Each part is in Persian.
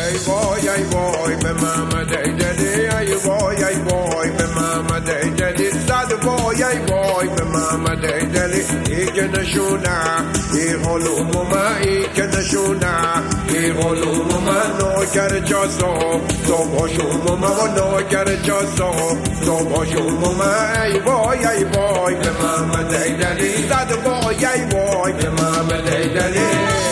ای وای به محمد ایدلی، ای وای به محمد ایدلی، صد وای به محمد ایدلی. ای که نشونه ای علوم من، ای که نشونه ای علوم من، نوکر جاسو تو باشوم من و نوکر جاسو تو باشوم من. ای وای به محمد ایدلی، صد وای به محمد ایدلی.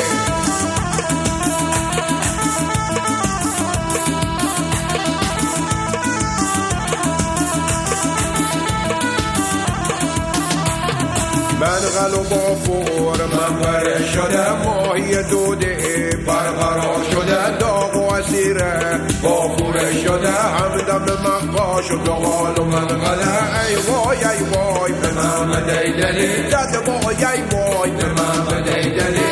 من غلو با فور منبره شده، ماهی دوده برقرار شده، داغ و اسیره با خوره شده، همدم مقاش و دغال و منقله. ای وای به محمد ایدلی، زد وای به محمد ایدلی.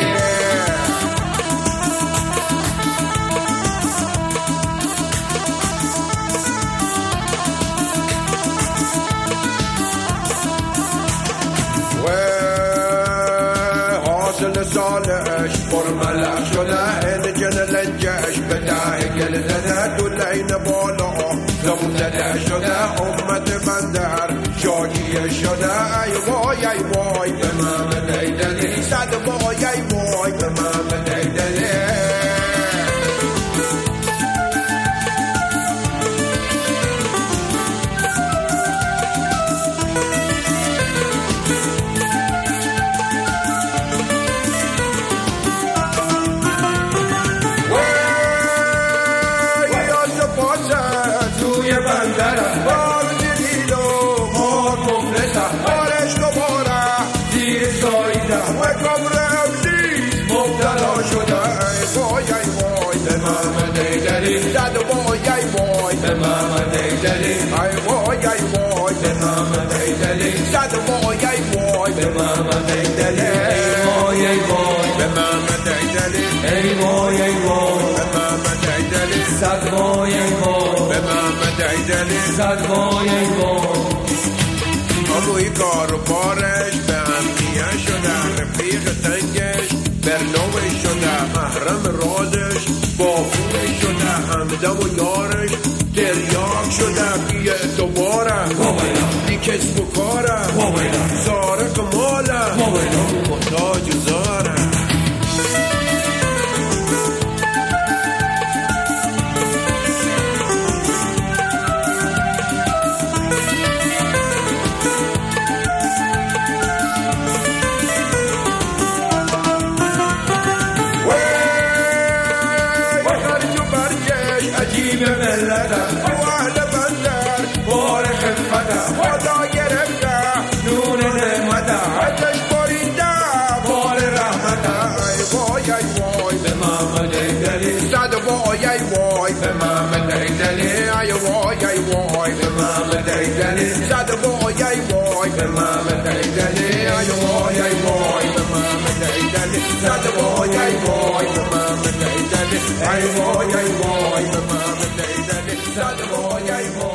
سالش برملق شده، این جن لنجش به ده گل زده، دولین بالا زمون زده شده، امت بندر شاکیه شده. ای وای به محمد ایدلی، صد وای به محمد ایدلی. زد وای به محمد ایدلی، ای وای به محمد ایدلی، زد وای به محمد ایدلی. ای وای به محمد ایدلی، ای وای به محمد ایدلی، زد وای به محمد ایدلی، زد وای. هموی کار و بارش به همدیه شده، رفیق تنگش برنوه شده، محرم رازش با خونه شده، همدم و یارش تریاک شده. بیه دوباره بی کسب و کاره، زاره کماله محتاج زاره. وای به محمد ایدلی، ای وای به محمد ایدلی، زد وای به محمد ایدلی، ای وای به محمد ایدلی، زد وای به محمد ایدلی، ای وای به محمد ایدلی، زد وای